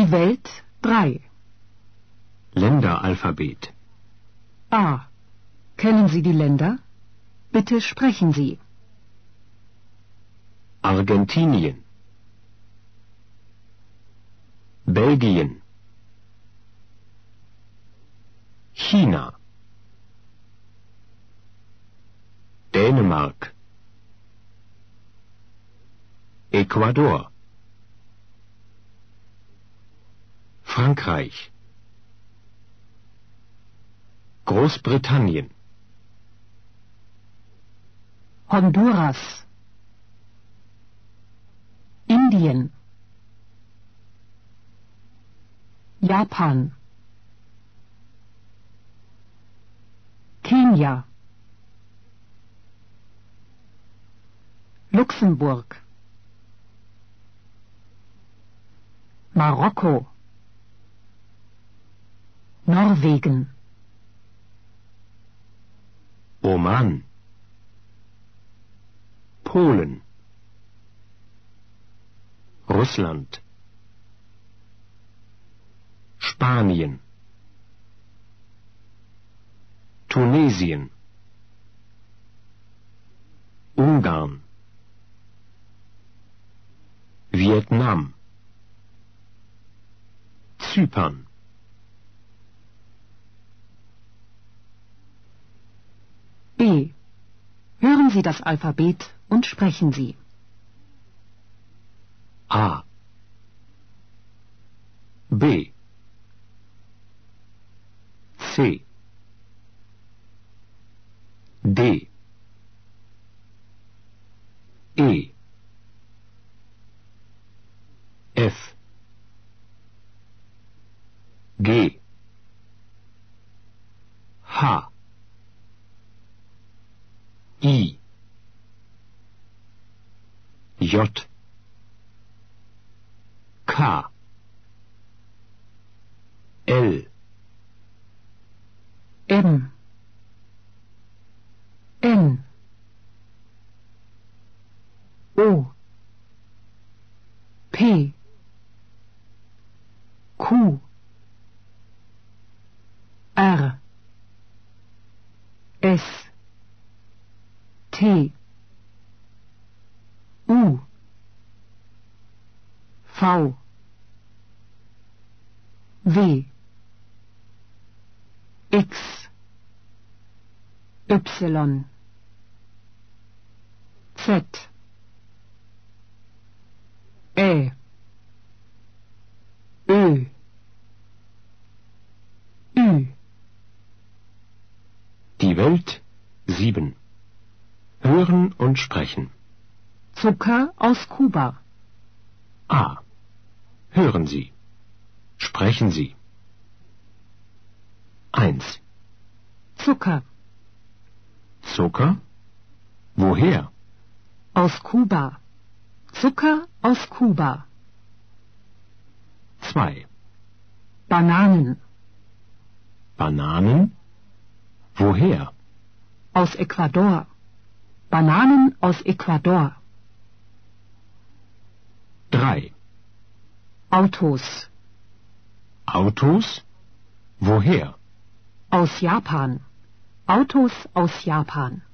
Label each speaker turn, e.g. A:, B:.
A: Die Welt 3.
B: Länderalphabet.
A: A. Kennen Sie die Länder? Bitte sprechen Sie.
B: Argentinien, Belgien, China, Dänemark, Ecuador, Frankreich, Großbritannien,
A: Honduras, Indien, Japan, Kenia, Luxemburg, Marokko, Norwegen,
B: Oman, Polen, Russland, Spanien, Tunesien, Ungarn, Vietnam, Zypern.
A: B. Hören Sie das Alphabet und sprechen Sie.
B: A, B, C, D, E, F, G, H, I, J, K, L,
A: M, N, O, P, Q, R, S, T, U, V, W, X, Y, Z, Ä, Ö, Ü.
B: Die Welt 7. Hören und sprechen.
A: Zucker aus Kuba.
B: A. Hören Sie. Sprechen Sie. 1.
A: Zucker.
B: Zucker? Woher?
A: Aus Kuba. Zucker aus Kuba.
B: 2.
A: Bananen.
B: Bananen? Woher?
A: Aus Ecuador. Bananen aus Ecuador.
B: 3.
A: Autos.
B: Autos? Woher?
A: Aus Japan. Autos aus Japan.